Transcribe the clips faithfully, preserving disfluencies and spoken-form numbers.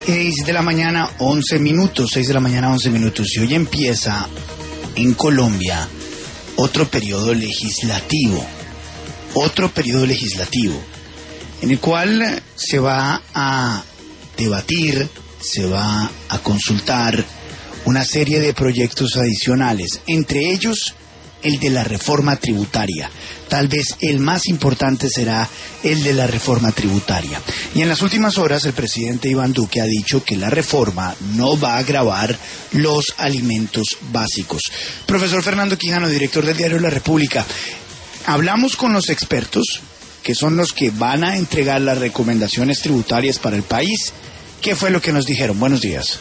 seis de la mañana, once minutos, seis de la mañana, once minutos. Y hoy empieza en Colombia otro periodo legislativo, otro periodo legislativo, en el cual se va a debatir, se va a consultar una serie de proyectos adicionales, entre ellos el de la reforma tributaria. Tal vez el más importante será el de la reforma tributaria. Y en las últimas horas el presidente Iván Duque ha dicho que la reforma no va a agravar los alimentos básicos. Profesor Fernando Quijano, director del diario La República, hablamos con los expertos, que son los que van a entregar las recomendaciones tributarias para el país. ¿Qué fue lo que nos dijeron? Buenos días.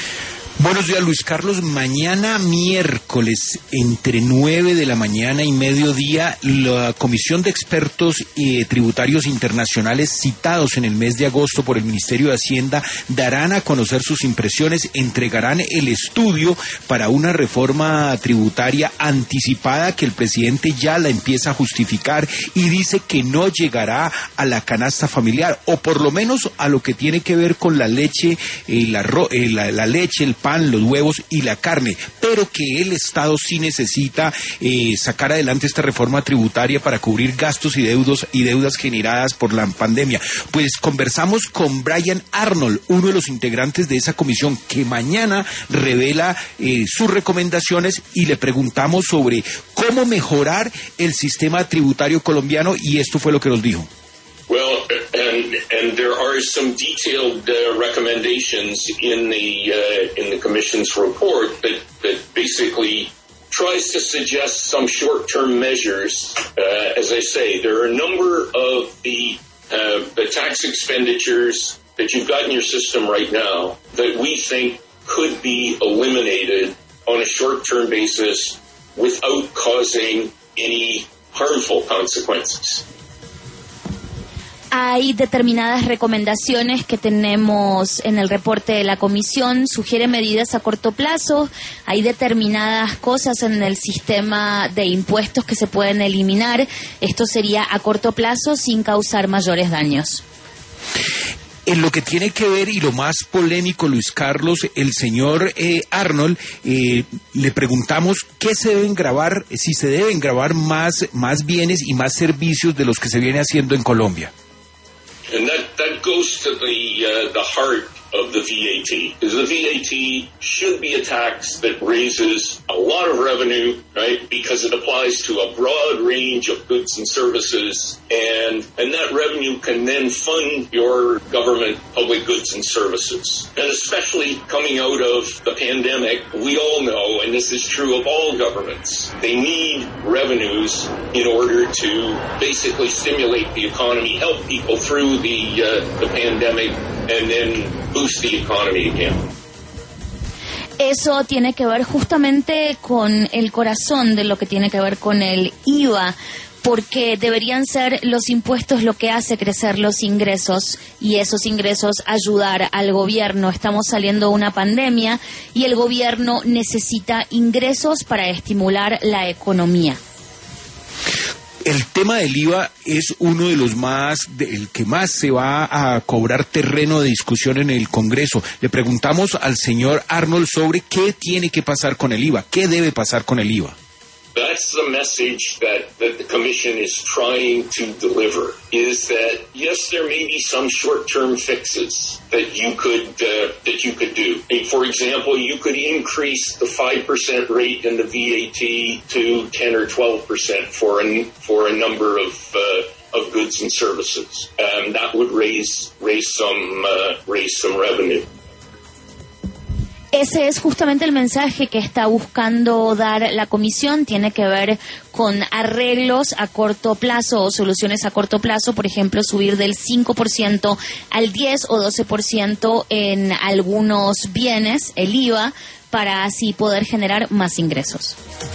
Buenos días, Luis Carlos. Mañana miércoles, entre nueve de la mañana y mediodía, la Comisión de Expertos eh, Tributarios Internacionales citados en el mes de agosto por el Ministerio de Hacienda darán a conocer sus impresiones, entregarán el estudio para una reforma tributaria anticipada que el presidente ya la empieza a justificar y dice que no llegará a la canasta familiar, o por lo menos a lo que tiene que ver con la leche, eh, la, eh, la, la leche, el pan, los huevos y la carne, pero que el Estado sí necesita eh, sacar adelante esta reforma tributaria para cubrir gastos y deudos y deudas generadas por la pandemia. Pues conversamos con Brian Arnold, uno de los integrantes de esa comisión, que mañana revela eh, sus recomendaciones, y le preguntamos sobre cómo mejorar el sistema tributario colombiano, y esto fue lo que nos dijo. Well, and and there are some detailed uh, recommendations in the uh, in the Commission's report that that basically tries to suggest some short-term measures. Uh, as I say, there are a number of the uh, the tax expenditures that you've got in your system right now that we think could be eliminated on a short-term basis without causing any harmful consequences. Hay determinadas recomendaciones que tenemos en el reporte de la comisión, sugiere medidas a corto plazo, hay determinadas cosas en el sistema de impuestos que se pueden eliminar, esto sería a corto plazo sin causar mayores daños. En lo que tiene que ver, y lo más polémico, Luis Carlos, el señor eh, Arnold, eh, le preguntamos qué se deben grabar, si se deben grabar más, más bienes y más servicios de los que se viene haciendo en Colombia. And that, that goes to the uh, the heart of the V A T, because the V A T should be a tax that raises a lot of revenue, right? Because it applies to a broad range of goods and services, and and that revenue can then fund your government public goods and services. And especially coming out of the pandemic, we all know, and this is true of all governments, they need revenues in order to basically stimulate the economy, help people through the uh, the pandemic, and then boost the economy again. Eso tiene que ver justamente con el corazón de lo que tiene que ver con el I V A, porque deberían ser los impuestos lo que hace crecer los ingresos, y esos ingresos ayudar al gobierno. Estamos saliendo de una pandemia y el gobierno necesita ingresos para estimular la economía. El tema del I V A es uno de los más, de, el que más se va a cobrar terreno de discusión en el Congreso. Le preguntamos al señor Arnold sobre qué tiene que pasar con el I V A, qué debe pasar con el I V A. That's the message that, that the Commission is trying to deliver, is that, yes, there may be some short-term fixes that you could uh, that you could do. And for example, you could increase the five percent rate in the V A T to ten or twelve percent for a, for a number of uh, of goods and services. Um, that would raise raise some uh, raise some revenue. Ese es justamente el mensaje que está buscando dar la comisión, tiene que ver con arreglos a corto plazo o soluciones a corto plazo, por ejemplo, subir del cinco por ciento al diez o doce por ciento en algunos bienes, el I V A, para así poder generar más ingresos.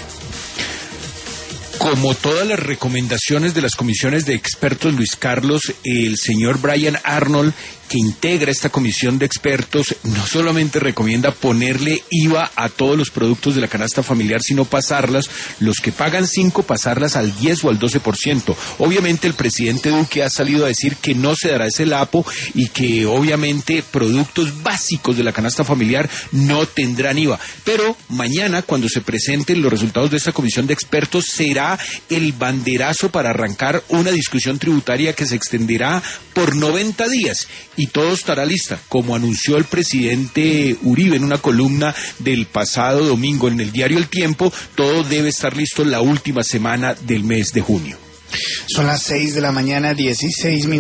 Como todas las recomendaciones de las comisiones de expertos, Luis Carlos, el señor Brian Arnold que integra esta comisión de expertos, no solamente recomienda ponerle I V A a todos los productos de la canasta familiar, sino pasarlas, los que pagan cinco, pasarlas al diez o al doce por ciento. Obviamente el presidente Duque ha salido a decir que no se dará ese lapo y que obviamente productos básicos de la canasta familiar no tendrán I V A. Pero mañana, cuando se presenten los resultados de esta comisión de expertos, será el banderazo para arrancar una discusión tributaria que se extenderá por noventa días y todo estará lista, como anunció el presidente Uribe en una columna del pasado domingo en el diario El Tiempo. Todo debe estar listo la última semana del mes de junio. Son las seis de la mañana, dieciséis minutos.